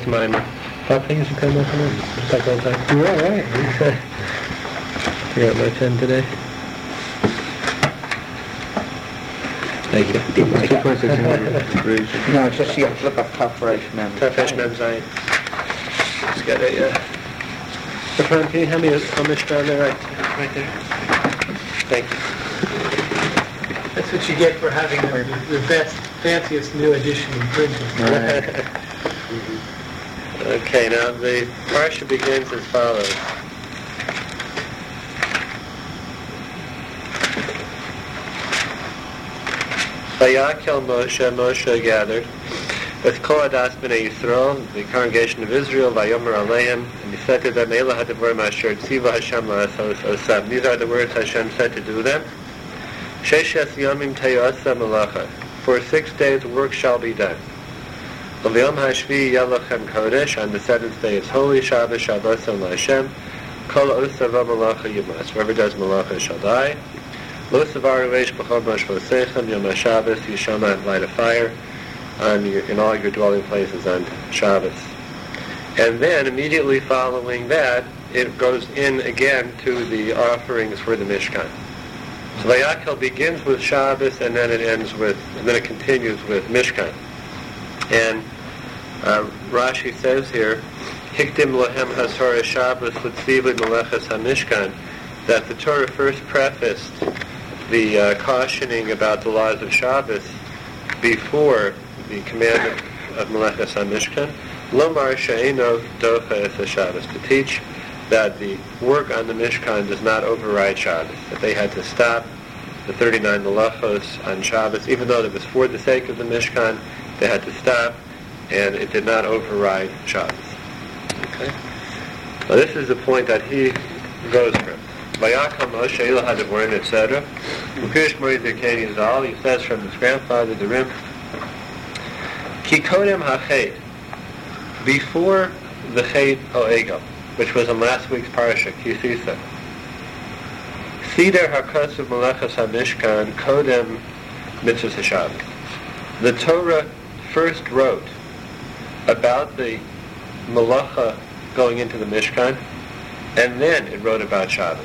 this mimer. Five things you come up with? Just like all the time. You're all right. You're at my 10 today. Thank you. No, it's just you flip up Kafresh Mem. Kafresh Mem Zayin. Just got a, Efraim, can you hand me a Mishkan there, right there? Thank you. That's what you get for having the best, fanciest new edition in printing. Right. Okay, now the parsha begins as follows. Vayakel Moshe gathered with Kol Adas B'nai Yisrael, the congregation of Israel, Vayomer Aleim, and he said to them, Eila HaDevorim Asher Tziva Hashem La'asos Osam. These are the words Hashem said to do them. Sheshes Yomim Te'yosam Malacha. For 6 days work shall be done. L'Yom HaShvi Yelachem Kodesh. On the 7th day is holy. Shabbos Shabbosam LaHashem. Kol Osava Malacha Yumas. Whoever does Malacha shall die. Lo Savaru Eish B'chol Moshvosechem Yom HaShabbos. You shall not light a fire in all your dwelling places on Shabbos. And then immediately following that, it goes in again to the offerings for the Mishkan. So Vayakel begins with Shabbos, and then it continues with Mishkan. And Rashi says here, Hikdim Lohem HaTorah Shabbos L'Tzivud Melechas HaMishkan, that the Torah first prefaced the cautioning about the laws of Shabbos before the commandment of Melechas HaMishkan, Lomar She'eno Docha Es HaShabbos, to teach that the work on the Mishkan does not override Shabbos, that they had to stop the 39 Melachos on Shabbos, even though it was for the sake of the Mishkan, they had to stop, and it did not override Shabbos. Okay? Well, this is the point that he goes from. Vayakal Moshe Eila HaDevorim, etc. Upirish Mori Zirkani Zal, he says from his grandfather, the Rim, Ki Kodem HaChet, before the Chet O'Egel, which was in last week's parasha, Kisisa. Sider HaKosav Melechas HaMishkan Kodem Mitzvahs HaShabbos. The Torah first wrote about the Melacha going into the Mishkan, and then it wrote about Shabbos.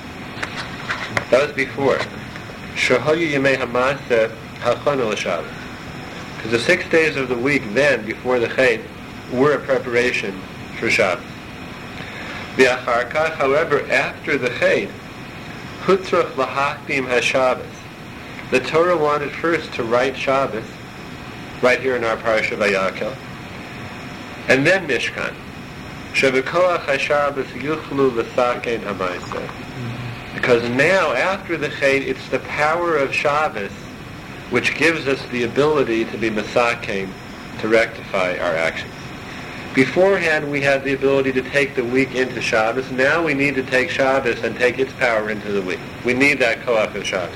That was before. Shehoyu Yemei HaMaseh Hachonu L'Shabbos. Because the 6 days of the week then, before the Chet, were a preparation for Shabbos. V'achar kach, however, after the Chet, Hutzrach L'Hachdim HaShabbos. The Torah wanted first to write Shabbos, right here in our Parasha Vayakel, and then Mishkan. Shebekoach HaShabbos Yuchlu L'Sakein HaMaaseh. Because now, after the Chet, it's the power of Shabbos which gives us the ability to be Masakein, to rectify our actions. Beforehand, we had the ability to take the week into Shabbos. Now we need to take Shabbos and take its power into the week. We need that koach of Shabbos.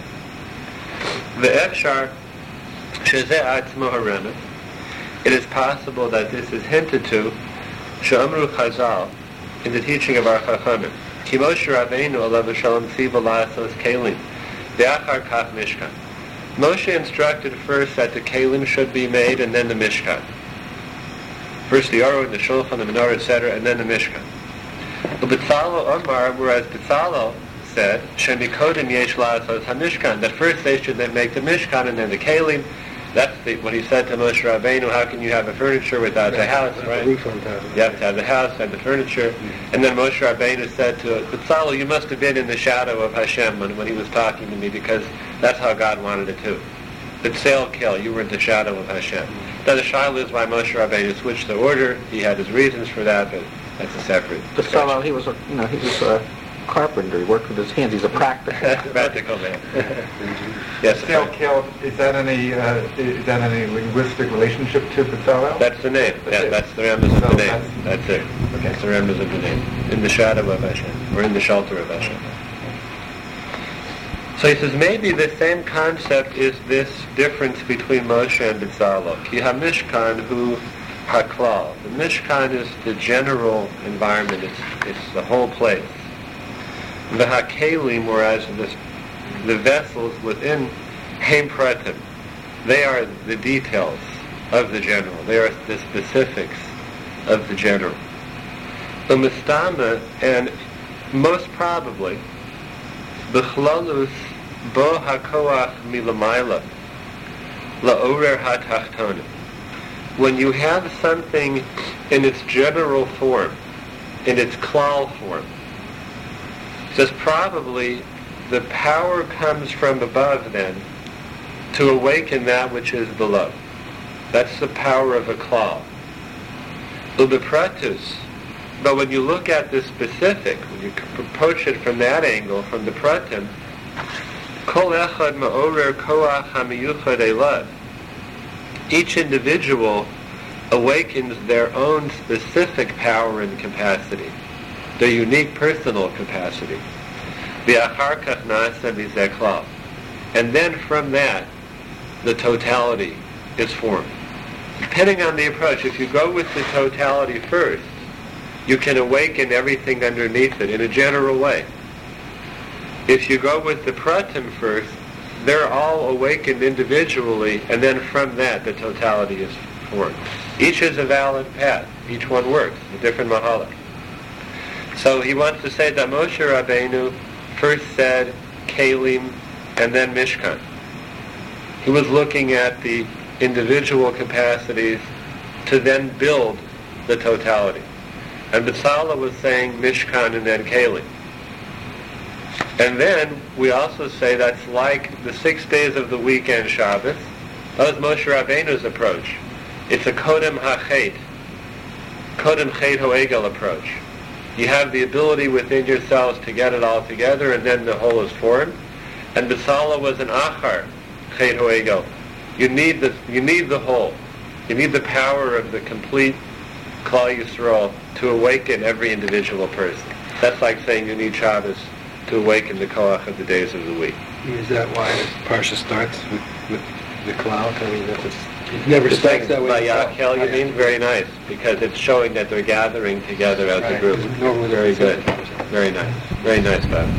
Ve'efshar shezeh atzmo haremet. It is possible that this is hinted to, she'amru Chazal, in the teaching of our Chachamim. Ki Moshe Rabbeinu alav shalom tziva la'asos kelim, ve'achar kach mishkan. Moshe instructed first that the kelim should be made, and then the Mishkan. First the Aron, the Shulchan, the Menorah, etc., and then the Mishkan. But Betzalel Omar, whereas Betzalel said, Shem Yikodim Yesh La'asos HaMishkan, that first they should then make the Mishkan and then the Kelim. That's what he said to Moshe Rabbeinu, how can you have a furniture without the house, right? You have to have the house and the furniture. And then Moshe Rabbeinu said to Betzalel, you must have been in the shadow of Hashem when he was talking to me, because that's how God wanted it too. B'tzel Kel, you were in the shadow of Hashem. Now the shaila is why Moshe Rabbeinu switched the order. He had his reasons for that, but that's a separate discussion. Betzalel, he was a carpenter. He worked with his hands. He's a practical man. Yes. B'tzel Kel, is that any linguistic relationship to Betzalel? That's the name. That's the remnants of the name. That's it. Okay. That's the remnants of the name. In the shadow of Hashem, or in the shelter of Hashem. So he says maybe the same concept is this difference between Moshe and Betzalel. Ki ha-mishkan hu ha-klal. The Mishkan is the general environment. It's the whole place. The ha-kelim, whereas the vessels within Heim Pratim, they are the details of the general. They are the specifics of the general. Umistama, and most probably, b'chlalus bo hakoach milamayla la'orer ha'tachtonim. When you have something in its general form, in its klal form, says probably the power comes from above then to awaken that which is below. That's the power of a klal. Ubepratus, but when you look at the specific, when you approach it from that angle, from the pratim, kol echad ma'orer koach hamiyuchad elad. Each individual awakens their own specific power and capacity, their unique personal capacity. V'achar kach na'aseh mizeh klal. And then from that, the totality is formed. Depending on the approach, if you go with the totality first, you can awaken everything underneath it in a general way. If you go with the pratim first, they're all awakened individually, and then from that the totality is formed. Each is a valid path. Each one works, a different mahalach. So he wants to say that Moshe Rabbeinu first said Kalim and then Mishkan. He was looking at the individual capacities to then build the totality. And Bezalel was saying Mishkan and then Kalim. And then we also say that's like the 6 days of the week and Shabbos. That was Moshe Rabbeinu's approach. It's a Kodem HaChet, Kodem Chet Ho'egel approach. You have the ability within yourselves to get it all together, and then the whole is formed. And Bezalel was an Achar Chet Ho'egel. You need the whole. You need the power of the complete Klal Yisrael to awaken every individual person. That's like saying you need Shabbos to awaken the koach of the days of the week. Is that why the parsha starts with the cloud? I mean, it never starts that way. By Yakel, you mean? Very nice, because it's showing that they're gathering together as a group. Very good. Very nice. Very nice, Bob.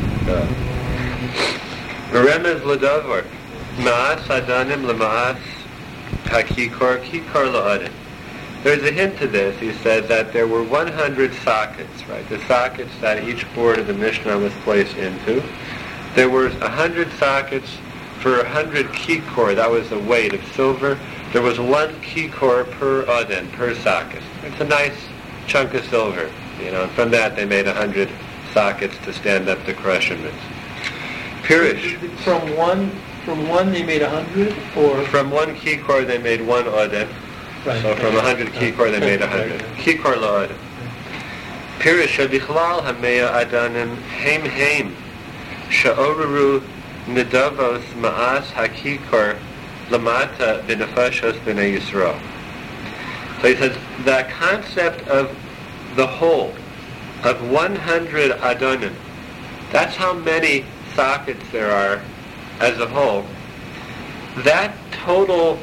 Remez l'davar. Ma'as adanim l'ma'as hakikor kikor la'adin. There's a hint to this. He said that there were 100 sockets, right? The sockets that each board of the Mishnah was placed into. There were 100 sockets for 100 kikor. That was the weight of silver. There was 1 kikor per adin, per socket. It's a nice chunk of silver, and from that they made 100 sockets to stand up the Kreshimits. Pirish. From one they made 100, or from 1 kikor they made 1 adin. Right. So from 100 kikor they made 100. Kikor la'adin. Pirish bichlal hameya adanim heim sha'oreru nedavos ma'as hakikor lamata b'nefashos b'nei Yisrael. So he says that concept of the whole, of 100 adanim, that's how many sockets there are as a whole. That total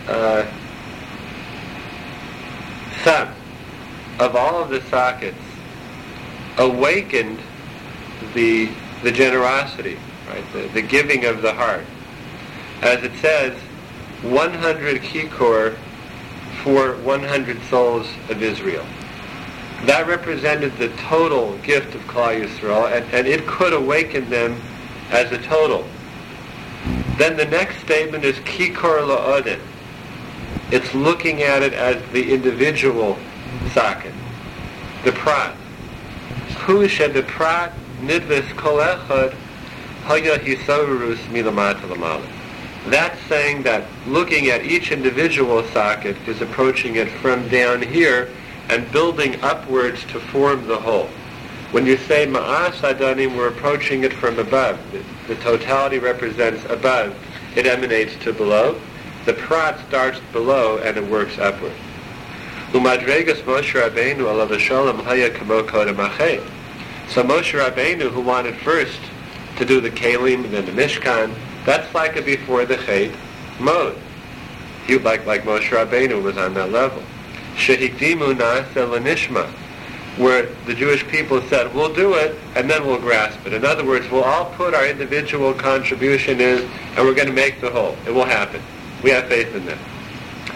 sum of all of the sockets awakened the generosity, right? The giving of the heart. As it says, 100 kikor for 100 souls of Israel. That represented the total gift of Klal Yisrael, and it could awaken them as a total. Then the next statement is kikor la'adin. It's looking at it as the individual socket, the prat. Hu the prat nidvis kol echad haya hisaurus milamata lamala. That's saying that looking at each individual socket is approaching it from down here and building upwards to form the whole. When you say ma'as adanim, we're approaching it from above. The totality represents above. It emanates to below. The prat starts below and it works upward. Umadregas Moshe Rabbeinu alav shalom haya kamo kodem hachet. So Moshe Rabbeinu, who wanted first to do the Kalim and then the Mishkan, that's like a before the Chet mode. He, like Moshe Rabbeinu, was on that level. Shehikdimu na'aseh l'nishma, where the Jewish people said, we'll do it, and then we'll grasp it. In other words, we'll all put our individual contribution in, and we're going to make the whole. It will happen. We have faith in that.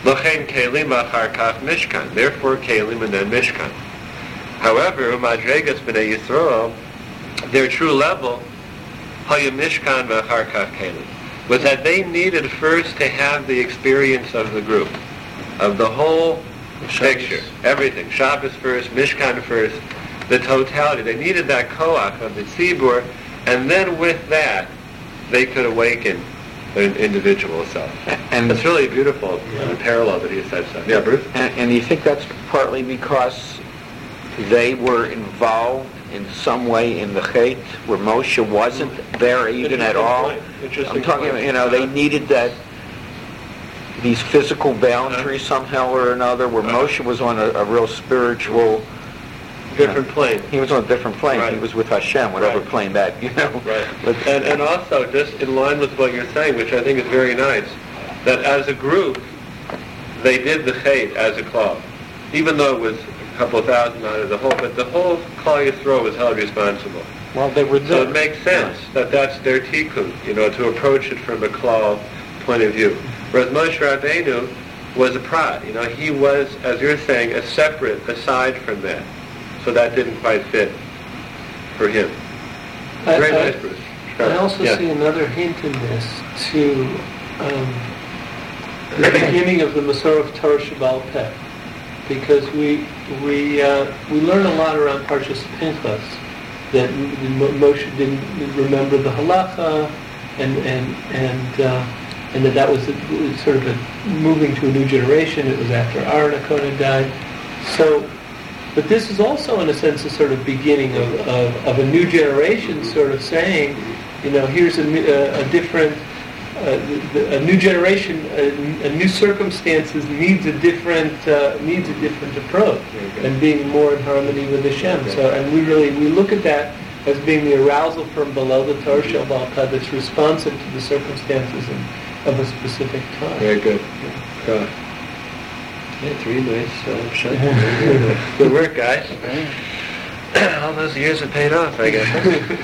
L'chein kelim achar kach mishkan. Therefore, kelim and then mishkan. However, Madregas b'nei Yisrael, their true level, haya mishkan v'achar kach kelim, was that they needed first to have the experience of the group, of the whole picture, everything. Shabbos first, Mishkan first, the totality. They needed that koach of the tzibur, and then with that, they could awaken an individual self. And it's really beautiful, the parallel that he said so. Yeah, Bruce? And you think that's partly because they were involved in some way in the Chet, where Moshe wasn't there even at all? I'm talking about, they needed these physical boundaries somehow or another, where Moshe was on a real spiritual... different plane. He was on a different plane. Right. He was with Hashem, whatever Right. plane that, Right. And also, just in line with what you're saying, which I think is very nice, that as a group, they did the Chet as a klal. Even though it was a couple of thousand out of the whole, but the whole Klal Yisrael was held responsible. Well, they were So it makes sense that that's their tikkun, to approach it from a klal point of view. Whereas Moshe Rabbeinu was a prat. He was, as you're saying, a separate, aside from that. So that didn't quite fit for him. Very nice, Bruce. I also see another hint in this to the beginning of the Masorah of Torah Shabbal Peh, because we learn a lot around Parshas Pinchas that Moshe didn't remember the halacha, and that was sort of a moving to a new generation. It was after Aaron HaKohen died. So. But this is also, in a sense, a sort of beginning of a new generation, sort of saying, here's a different, a new generation, a new circumstances needs a different approach, and being more in harmony with Hashem. So, and we look at that as being the arousal from below the Torah Shabbal Peh that's responsive to the circumstances of a specific time. Very good. Yeah, 3 nice shots. Good work, guys. All those years have paid off, I guess.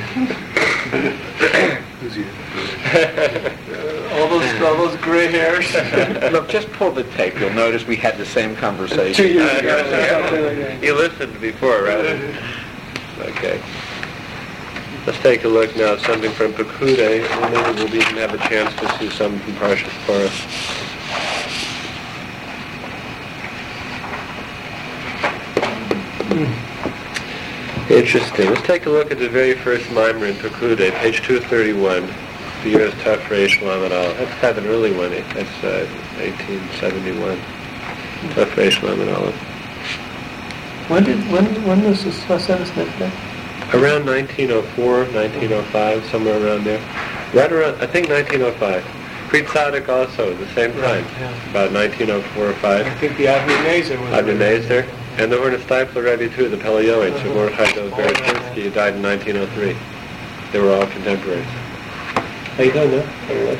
all those gray hairs. Look, just pull the tape. You'll notice we had the same conversation. 2 years ago. You listened before, right? Okay. Let's take a look now at something from Pekudei, and maybe we'll even have a chance to see some from Parshas Korah. Interesting. Let's take a look at the very first mimer in Pekudei, page 231. The year is Tafresh Lamed Aleph. That's kind of an early one. That's 1871. Tafresh Lamed Aleph. When was this sentence meant then? Around 1904, 1905, somewhere around there. Right around, I think 1905. Pri Tzadok also, the same time. About 1904 or 5. I think the Avnei Nezer was... Avnei Nezer. And the Orna Steipler Rebbe too, the Peleoids, who Mordechai Dov-Beretinsky, died in 1903. They were all contemporaries. How you doing, now?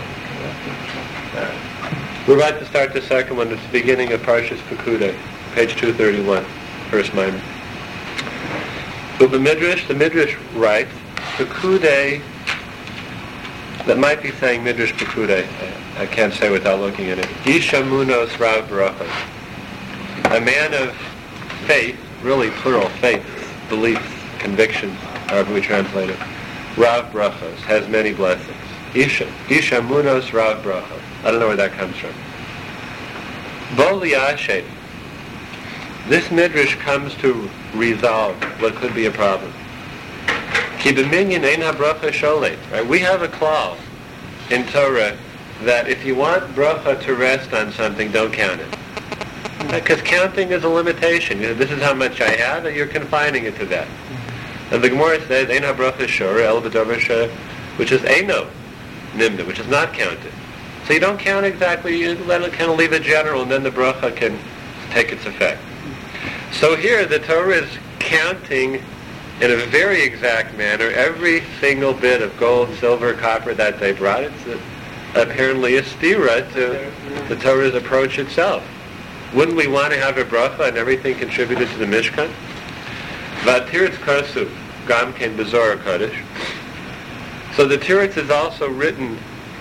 We're about to start the second one. It's the beginning of Parshas Pekudei, page 231, first mimer. So the Midrash writes, Pekudei, that might be saying Midrash Pekudei, I can't say without looking at it. Ishamunos Rav Brachos, a man of faith, really plural, faith, beliefs, convictions, however we translate it. Rav Brachos has many blessings. Ishamunos Rav Brachos. I don't know where that comes from. Bo liyashet. This midrash comes to resolve what could be a problem. Ki b'minyan ein ha-bracha sholet. Right? We have a clause in Torah that if you want bracha to rest on something, don't count it. Because counting is a limitation. This is how much I have, and you're confining it to that. And the Gemara says, ein ha-bracha shora el b'davar shora, which is eino nimda, which is not counted. So you don't count exactly, you let it kind of leave it general, and then the bracha can take its effect. So here the Torah is counting in a very exact manner every single bit of gold, silver, copper that they brought. It's apparently a stira to the Torah's approach itself. Wouldn't we want to have a bracha and everything contributed to the Mishkan? V'atiritz kosuf gam ken b'Zohar Kodesh. So the Tiritz is also written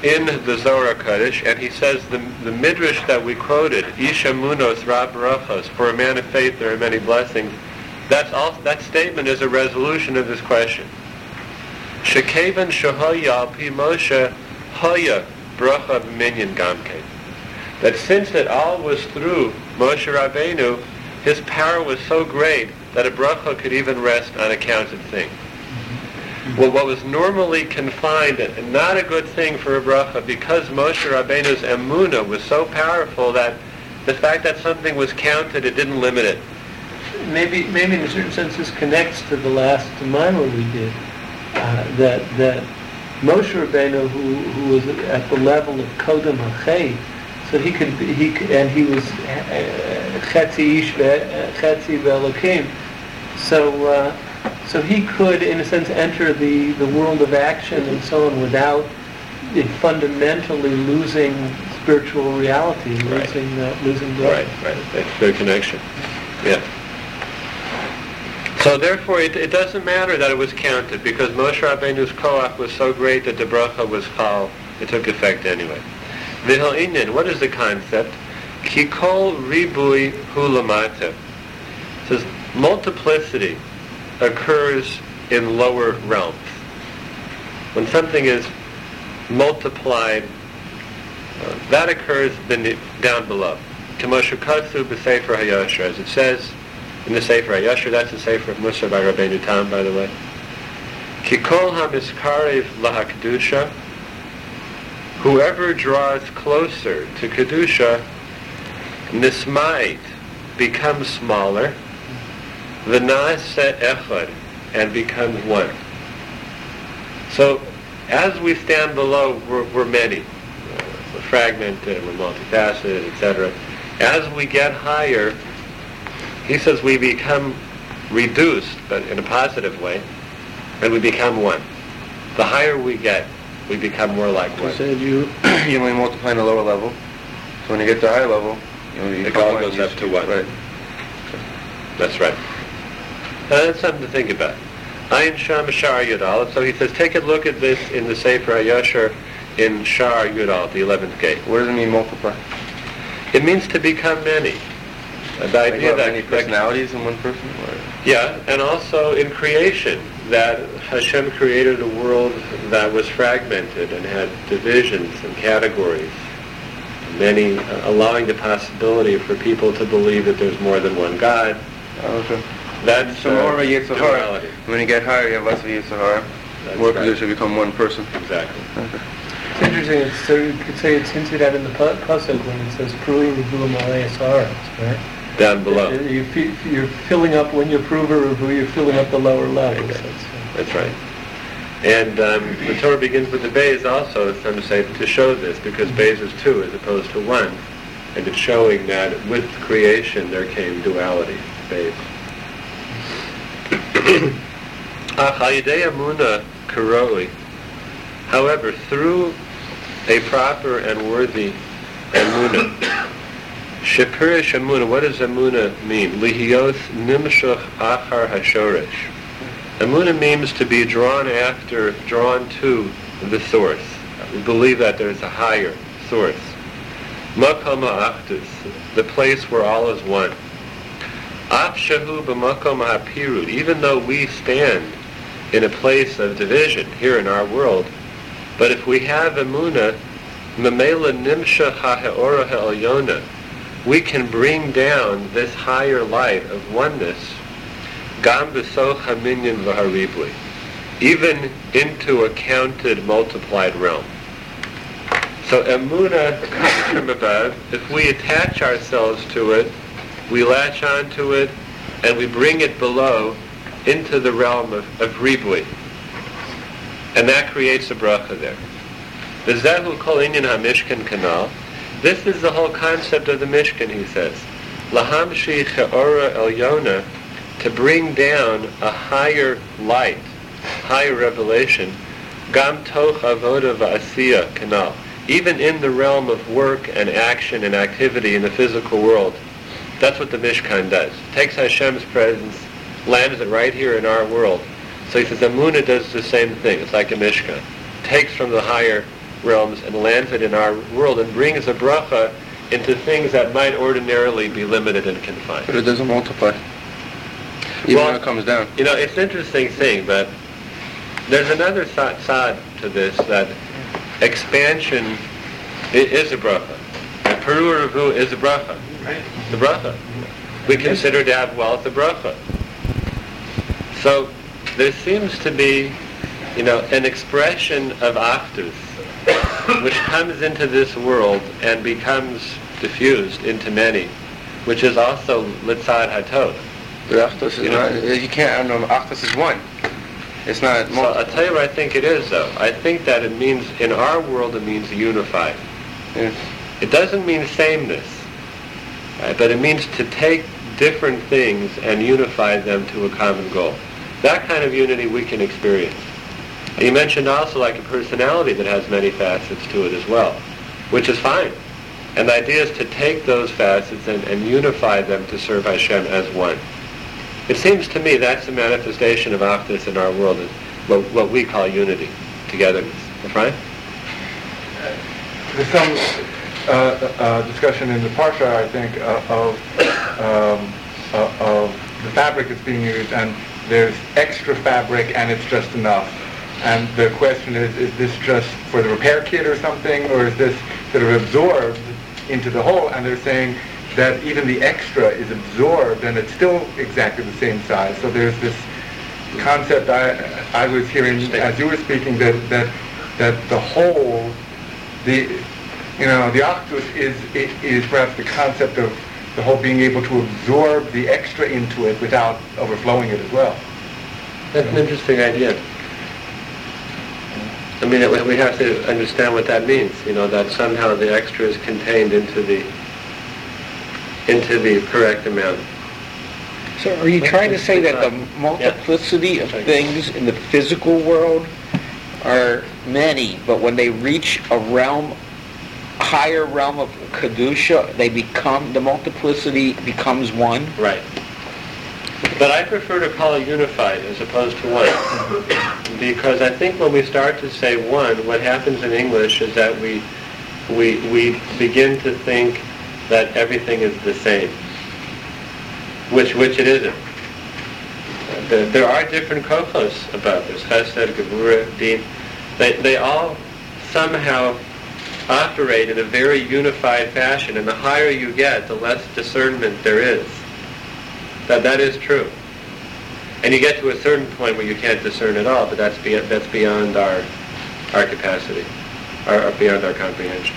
in the Zohar Kodesh, and he says the midrash that we quoted, Ish Emunos Rab Barachos, for a man of faith there are many blessings. That statement is a resolution of this question. Shekevan Shehoya Al Pi Moshe Hoya Bracha B'Minyan Gamke. That since it all was through Moshe Rabbeinu, his power was so great that a bracha could even rest on accounted things. Well, what was normally confined and not a good thing for a bracha, because Moshe Rabbeinu's emunah was so powerful that the fact that something was counted, it didn't limit it. Maybe in a certain sense this connects to the last mimer we did, that Moshe Rabbeinu, who was at the level of Kodem HaChay, so he was Chetzi Ish Chetzi Ve'Elokim, so he could, in a sense, enter the world of action and so on without it fundamentally losing spiritual reality, losing God. Right. That's their connection. Yeah. So therefore, it doesn't matter that it was counted, because Moshe Rabbeinu's koach was so great that the bracha was chal. It took effect anyway. V'hil inyan, what is the concept? Ki kol ribui hu lamata. It says multiplicity occurs in lower realms. When something is multiplied, that occurs down below. K'moshe katsu b'sefer hayashar, as it says in the Sefer HaYashar. That's the Sefer of Musa by Rabbeinu Tam, by the way. Ki kol hamiskarev lahakdusha, whoever draws closer to kedusha, nismait, becomes smaller, v'naseh echad, and becomes one. So, as we stand below, we're many. We're fragmented, we're multifaceted, etc. As we get higher, he says we become reduced, but in a positive way, and we become one. The higher we get, we become more like one. You said you only multiply in the lower level, so when you get to the higher level, it all goes up to one. Right. That's right. That's something to think about. Ayin Sham Shar Yudal. So he says, take a look at this in the Sefer HaYashar in Shar Yudal, the 11th gate. What does it mean, multiply? It means to become many. The idea that many personalities in one person? Or? Yeah, and also in creation, that Hashem created a world that was fragmented and had divisions and categories, many, allowing the possibility for people to believe that there's more than one God. Okay. That's so more of a Yetzer Hara. duality. When you get higher, you have less of a Yetzer Hara. More position, become one person. Exactly. Okay. It's interesting. You could say it's hinted at in the pasuk when it says "Pruim Revu Malei Asaretz," right? Down below. You're filling up, when you're Pruva Revu, you're filling up the lower levels. Okay. That's right. And the Torah begins with the Beis also, some say, to show this, because Beis is two as opposed to one. And it's showing that with creation there came duality, Beis. However, through a proper and worthy emunah, shepirish emunah, what does emunah mean? Lihiyos nimshach achar hashoresh. Emunah means to be drawn to the source. We believe that there's a higher source. Makom ha'achdus, the place where all is one. Af shahu b'makom ha'pirud, even though we stand in a place of division here in our world, but if we have emunah, memela nimsha ha'he'ora ha'elyona, we can bring down this higher light of oneness, gam b'soch haminyan v'haribui, even into a counted, multiplied realm. So emunah comes from above. If we attach ourselves to it, we latch onto it, and we bring it below into the realm of ribui. And that creates a bracha there. The Zehu Kol Inyan HaMishkan Kanal. This is the whole concept of the Mishkan, he says. Lahamshi Che'ora Elyona, to bring down a higher light, higher revelation, Gam Toch Avoda V'Asiya Kanal. Even in the realm of work and action and activity in the physical world. That's what the Mishkan does. It takes Hashem's presence, lands it right here in our world. So he says, Emunah does the same thing. It's like a Mishkan. Takes from the higher realms and lands it in our world and brings a bracha into things that might ordinarily be limited and confined. But it doesn't multiply. Even when it comes down. You know, it's an interesting thing, but there's another side to this, that expansion is a bracha. And Peru Ravu is a bracha. Right. The bracha. We consider to have wealth a bracha. So there seems to be, an expression of Achdus which comes into this world and becomes diffused into many, which is also Litzad HaTov. But Achdus is not, you can't, Achdus is one. It's not So multiple. I'll tell you what I think it is, though. I think that it means, in our world, it means unified. Yeah. It doesn't mean sameness, right? But it means to take different things and unify them to a common goal. That kind of unity we can experience. And you mentioned also like a personality that has many facets to it as well, which is fine. And the idea is to take those facets and unify them to serve Hashem as one. It seems to me that's a manifestation of Achdus in our world, is what we call unity, togetherness. Right? There's some discussion in the Parsha, I think, of the fabric that's being used, and there's extra fabric and it's just enough. And the question is this just for the repair kit or something, or is this sort of absorbed into the whole? And they're saying that even the extra is absorbed and it's still exactly the same size. So there's this concept I was hearing as you were speaking, that the whole, the Achdus is perhaps the concept of the whole being able to absorb the extra into it without overflowing it as well. That's an interesting idea. I mean, we have to understand what that means, that somehow the extra is contained into the correct amount. So are you trying to say that the multiplicity of things in the physical world are many, but when they reach a higher realm of Kedusha, the multiplicity becomes one? Right. But I prefer to call it unified as opposed to one. Because I think when we start to say one, what happens in English is that we begin to think that everything is the same, which it isn't. There are different kochos about this, chesed, gevurah, din. They all somehow operate in a very unified fashion, and the higher you get, the less discernment there is. That is true. And you get to a certain point where you can't discern at all, but that's beyond our capacity, or beyond our comprehension.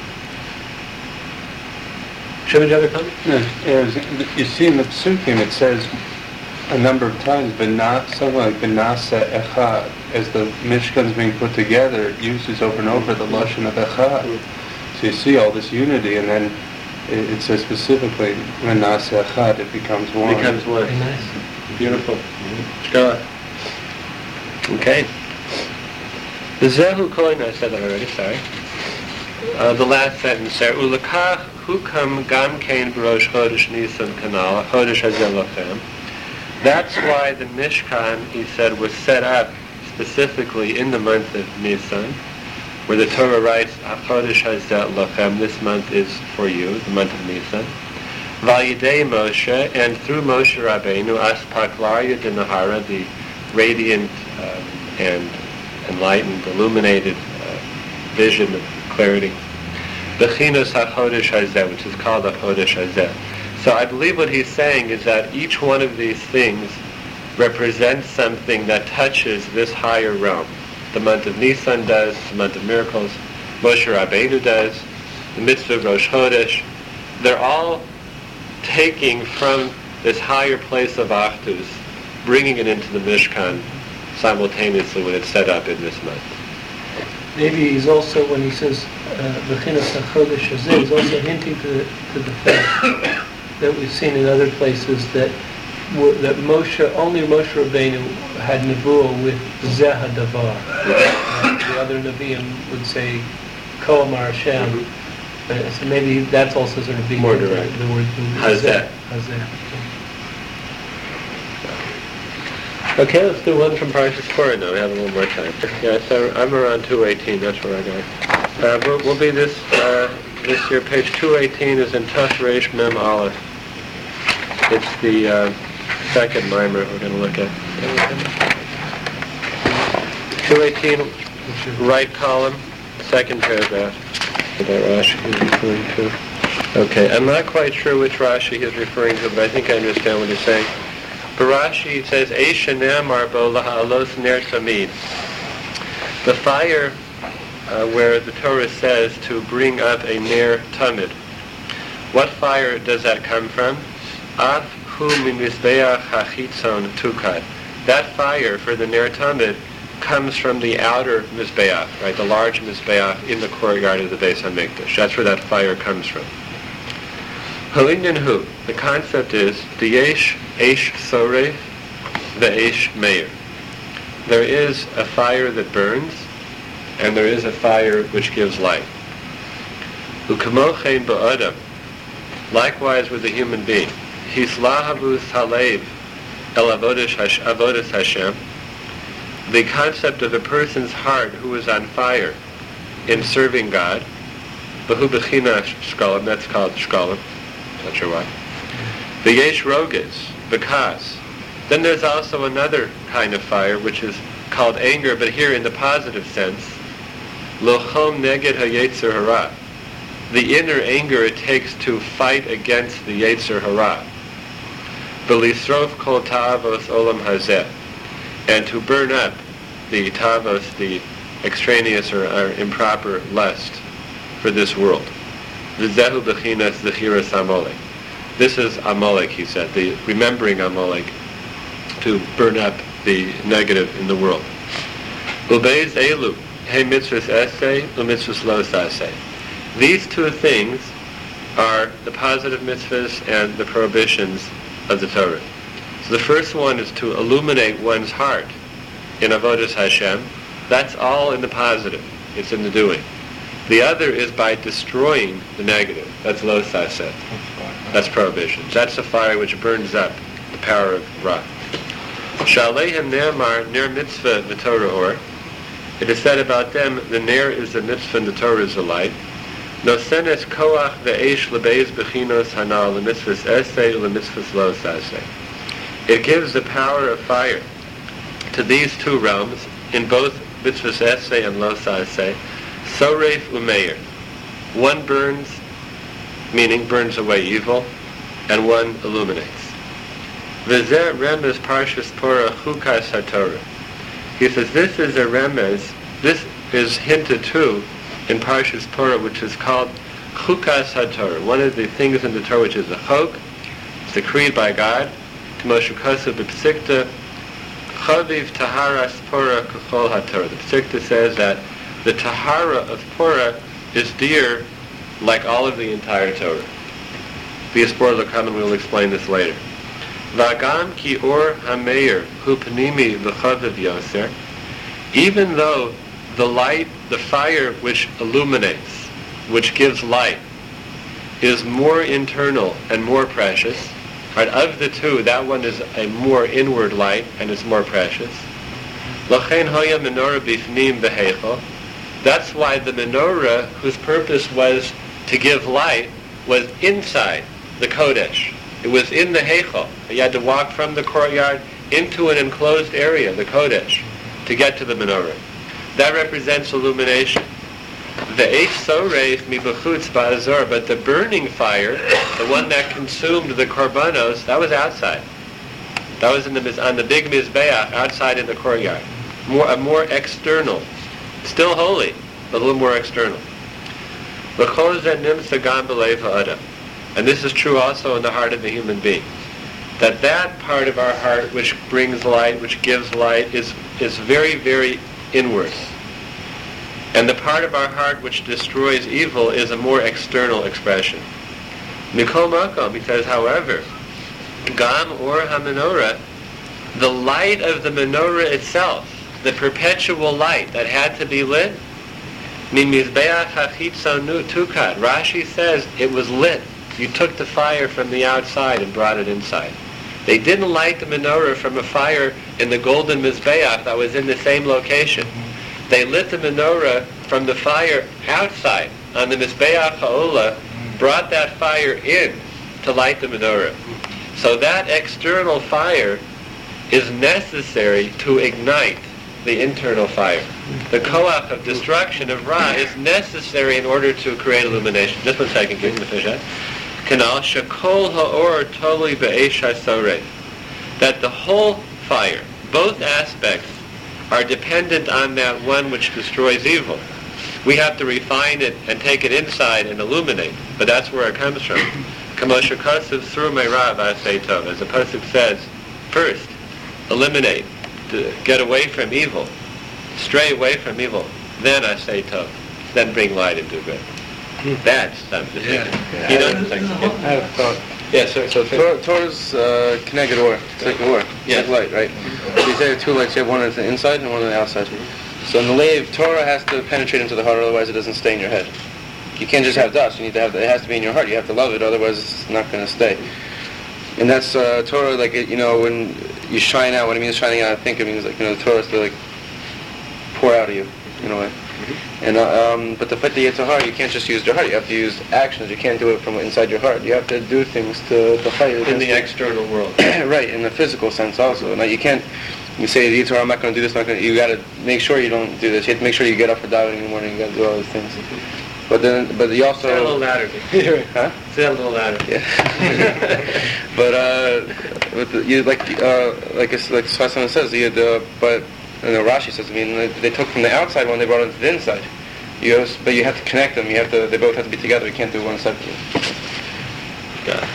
Should we have a comment? No, you see in the Psukim it says a number of times, something like Benasa Echad, as the Mishkan's being put together, it uses over and over the Lashon of Echad. So you see all this unity, and then it says specifically, Benasa Echad, it becomes one. It becomes one. Very nice. Beautiful. Shkola. Okay. The Zehu Kohen, I said that already, sorry. The last sentence there. Ulakach hukam gam kein b'rosh chodesh Nisan kanal, chodesh hazeh lachem. That's why the Mishkan, he said, was set up specifically in the month of Nisan, where the Torah writes, chodesh hazeh lachem, this month is for you, the month of Nisan. Vayidei Moshe, and through Moshe Rabbeinu, Aspaklarya de Nahara, the radiant and enlightened, illuminated vision of clarity. Bechinos HaChodesh Hazeh, which is called HaChodesh Hazeh. So I believe what he's saying is that each one of these things represents something that touches this higher realm. The month of Nisan does, the month of miracles, Moshe Rabbeinu does, the mitzvah of Rosh Chodesh. They're all taking from this higher place of Achdus, bringing it into the Mishkan simultaneously when it's set up in this month. Maybe he's also, when he says Bechinas HaChodesh Hazeh, he's also hinting to the fact that we've seen in other places that only Moshe Rabbeinu had nevuah with Zeh HaDavar. The other Nevi'im would say Ko Amar Hashem. So maybe that's also sort of being more direct. The word Hazeh. Okay, let's do one from Parshas Korah now. We have a little more time. Yeah, so I'm around 2:18. That's where I got. Will be this year. Page 218 is in Tuf Reish Mem Aleph. It's the second mimer we're going to look at. 218, right column, second paragraph. That Rashi is referring to. Okay, I'm not quite sure which Rashi he's referring to, but I think I understand what he's saying. But Rashi says, Eish Ne'amar bo laha'alos ner tamid. The fire where the Torah says to bring up a ner tamid. What fire does that come from? Av hu min mizbeach hachitzon tukad. That fire for the ner tamid comes from the outer mizbeach, right, the large mizbeach in the courtyard of the Beis HaMikdash. That's where that fire comes from. Halinyan hu, the concept is the yesh eish soref, the eish meir. There is a fire that burns, and there is a fire which gives light. U'kamochein ba'adam, likewise with a human being. Hislahavus halev el avodas Hashem. The concept of a person's heart who is on fire in serving God, Behu bechina shkolim, that's called shkolim, not sure why. The yesh roges, because. Then there's also another kind of fire which is called anger, but here in the positive sense, lochom neged hayetzer hara. The inner anger it takes to fight against the yetzer hara. Belisrof kol ta'avos olam hazeh. And to burn up the tavos, the extraneous or improper lust for this world. V'zehu b'chinas zechiras Amalek. This is Amalek, he said, the remembering Amalek, to burn up the negative in the world. Ubeis elu, he mitzvahs esei, u'mitzvahs los esei. These two things are the positive mitzvahs and the prohibitions of the Torah. So the first one is to illuminate one's heart in Avodas Hashem. That's all in the positive. It's in the doing. The other is by destroying the negative. That's lo saseh. That's prohibitions. That's the fire which burns up the power of Ra. Shaleihem ne'amar ner mitzvah v'torah or. It is said about them, the ner is the mitzvah and the Torah is the light. Nosenes koach ve'esh lebeis bechinos hanal lemitzvahs esei lemitzvahs lo saseh. It gives the power of fire to these two realms in both mitzvahs esei and lo saseh, soref umeir. One burns, meaning burns away evil, and one illuminates. V'zeh remez parshas Porah chukas haTorah. He says this is a remez, this is hinted to in Parshas Porah, which is called chukas haTorah. One of the things in the Torah which is a chok, it's decreed by God. Moshe Kosev B'Psikta Chaviv Taharas Porah K'chol HaTorah. The Psikta says that the Tahara of Porah is dear like all of the entire Torah. The Yisbor L'Kamen will explain this later. V'agam ki or hameir hu pnimi v'chaviv yoser. Even though the light, the fire which illuminates, which gives light, is more internal and more precious. Right, of the two, that one is a more inward light and is more precious. L'chein hoya menorah bifnim b'heichel. That's why the menorah, whose purpose was to give light, was inside the Kodesh. It was in the heichel. You had to walk from the courtyard into an enclosed area, the Kodesh, to get to the menorah. That represents illumination. The eish soreif mi b'chutz ba'azor, but the burning fire, the one that consumed the korbanos, that was outside. That was on the big mizbeach outside in the courtyard. A more external, still holy, but a little more external. V'chol zeh nimtza gam b'leiv ha'adam, and this is true also in the heart of the human being. That part of our heart which brings light, which gives light, is very, very inward. And the part of our heart which destroys evil is a more external expression. Mikol makom, he says, however, gam or ha-menorah, the light of the menorah itself, the perpetual light that had to be lit, min mizbeach hachitzonu tukad. Rashi says it was lit. You took the fire from the outside and brought it inside. They didn't light the menorah from a fire in the golden mizbeach that was in the same location. They lit the menorah from the fire outside on the Mizbeach HaOlah, brought that fire in to light the menorah. So that external fire is necessary to ignite the internal fire. The koach of destruction of Ra is necessary in order to create illumination. Just 1 second, give me the fish out. Kanal shekol ha'or tolui be'esh hasoreh. That the whole fire, both aspects, are dependent on that one which destroys evil. We have to refine it and take it inside and illuminate, but that's where it comes from. Kamosha Kosev through Meirav Asay Tov. As the pasuk says, first, eliminate, to get away from evil, stray away from evil, then Asay Tov, then bring light and do good. That's something. Yeah. You don't think I have a thought. Yes, sir. So Torah's connected or, it's like or, Yes. like light, right? So you say there are two lights, you have one on the inside and one on the outside. So in the lave, Torah has to penetrate into the heart, otherwise it doesn't stay in your head. You can't just have dust, you need to have, it has to be in your heart, you have to love it, otherwise it's not going to stay. And that's Torah, like, when you shine out, what it means shining out, I think it means, like, the Torah is to, like, pour out of you, in a way. And but the fight the Yetzer Hara, you can't just use your heart. You have to use actions. You can't do it from inside your heart. You have to do things to fight in the external world. Right, in the physical sense also. Now you can't. You say the Yetzer Hara, I'm not going to do this. You got to make sure you don't do this. You have to make sure you get up for davening in the morning. You got to do all those things. But you also. Say a little louder. Huh? Say a little louder. Yeah. But you like Sasana says, but. And Rashi says, they took from the outside one, they brought it to the inside. But you have to connect them. They both have to be together. You can't do one separately. Got it.